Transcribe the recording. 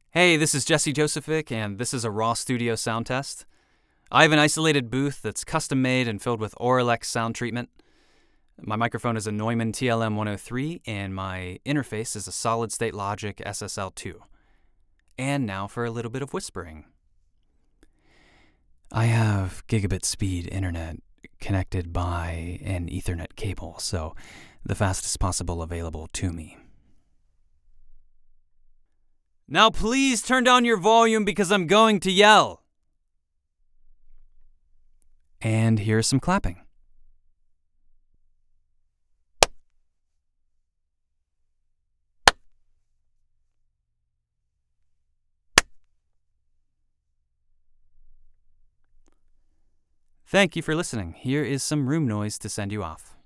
Hey, this is Jesse Josephic, and this is a Raw Studio sound test. I have an isolated booth that's custom made and filled with Auralex sound treatment. My microphone is a Neumann TLM 103, and my interface is a Solid State Logic SSL2. And now for a little bit of whispering. I have gigabit speed internet connected by an Ethernet cable, so the fastest possible available to me. Now please turn down your volume because I'm going to yell. And here's some clapping. Thank you for listening. Here is some room noise to send you off.